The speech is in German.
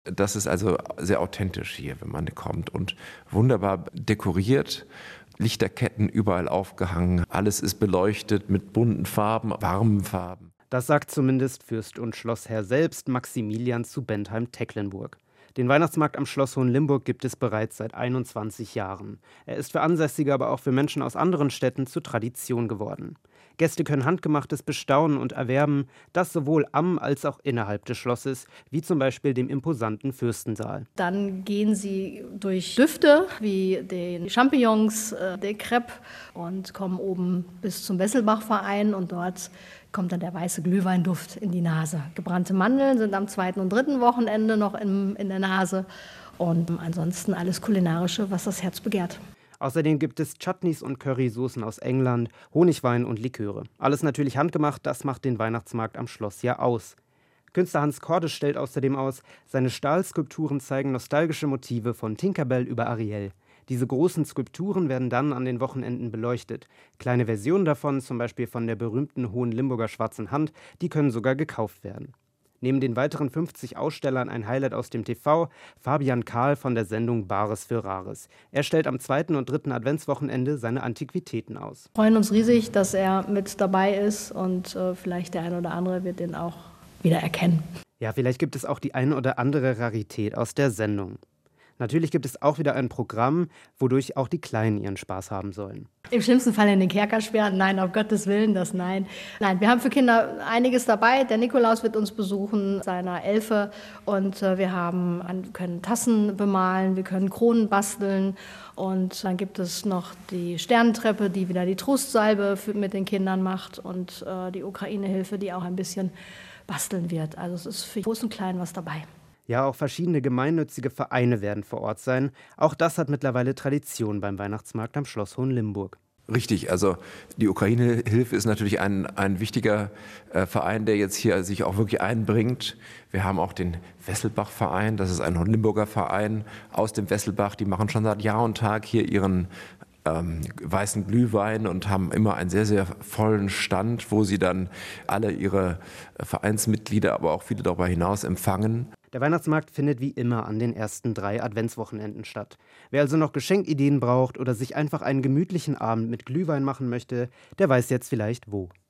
Das ist also sehr authentisch hier, wenn man kommt und wunderbar dekoriert. Lichterketten überall aufgehangen, alles ist beleuchtet mit bunten Farben, warmen Farben. Das sagt zumindest Fürst und Schlossherr selbst, Maximilian zu Bentheim-Tecklenburg. Den Weihnachtsmarkt am Schloss Hohenlimburg gibt es bereits seit 21 Jahren. Er ist für Ansässige, aber auch für Menschen aus anderen Städten zur Tradition geworden. Gäste können Handgemachtes bestaunen und erwerben, das sowohl am als auch innerhalb des Schlosses, wie zum Beispiel dem imposanten Fürstensaal. Dann gehen sie durch Düfte wie den Champignons, der Crepe und kommen oben bis zum Wesselbach-Verein und dort kommt dann der weiße Glühweinduft in die Nase. Gebrannte Mandeln sind am 2. und 3. Wochenende noch in der Nase und ansonsten alles Kulinarische, was das Herz begehrt. Außerdem gibt es Chutneys und Currysoßen aus England, Honigwein und Liköre. Alles natürlich handgemacht, das macht den Weihnachtsmarkt am Schloss ja aus. Künstler Hans Cordes stellt außerdem aus, seine Stahlskulpturen zeigen nostalgische Motive von Tinkerbell über Ariel. Diese großen Skulpturen werden dann an den Wochenenden beleuchtet. Kleine Versionen davon, zum Beispiel von der berühmten Hohenlimburger Schwarzen Hand, die können sogar gekauft werden. Neben den weiteren 50 Ausstellern ein Highlight aus dem TV, Fabian Kahl von der Sendung Bares für Rares. Er stellt am 2. und 3. Adventswochenende seine Antiquitäten aus. Wir freuen uns riesig, dass er mit dabei ist und vielleicht der eine oder andere wird ihn auch wieder erkennen. Ja, vielleicht gibt es auch die eine oder andere Rarität aus der Sendung. Natürlich gibt es auch wieder ein Programm, wodurch auch die Kleinen ihren Spaß haben sollen. Im schlimmsten Fall in den Kerker sperren? Nein, auf Gottes Willen, das nein. Nein, wir haben für Kinder einiges dabei. Der Nikolaus wird uns besuchen, seiner Elfe. Und wir können Tassen bemalen, wir können Kronen basteln. Und dann gibt es noch die Sternentreppe, die wieder die Trostsalbe mit den Kindern macht. Und die Ukraine-Hilfe, die auch ein bisschen basteln wird. Also es ist für Groß und Klein was dabei. Ja, auch verschiedene gemeinnützige Vereine werden vor Ort sein. Auch das hat mittlerweile Tradition beim Weihnachtsmarkt am Schloss Hohenlimburg. Richtig, also die Ukraine-Hilfe ist natürlich ein wichtiger Verein, der jetzt hier sich auch wirklich einbringt. Wir haben auch den Wesselbach-Verein, das ist ein Hohenlimburger Verein aus dem Wesselbach. Die machen schon seit Jahr und Tag hier ihren weißen Glühwein und haben immer einen sehr, sehr vollen Stand, wo sie dann alle ihre Vereinsmitglieder, aber auch viele darüber hinaus empfangen. Der Weihnachtsmarkt findet wie immer an den ersten 3 Adventswochenenden statt. Wer also noch Geschenkideen braucht oder sich einfach einen gemütlichen Abend mit Glühwein machen möchte, der weiß jetzt vielleicht wo.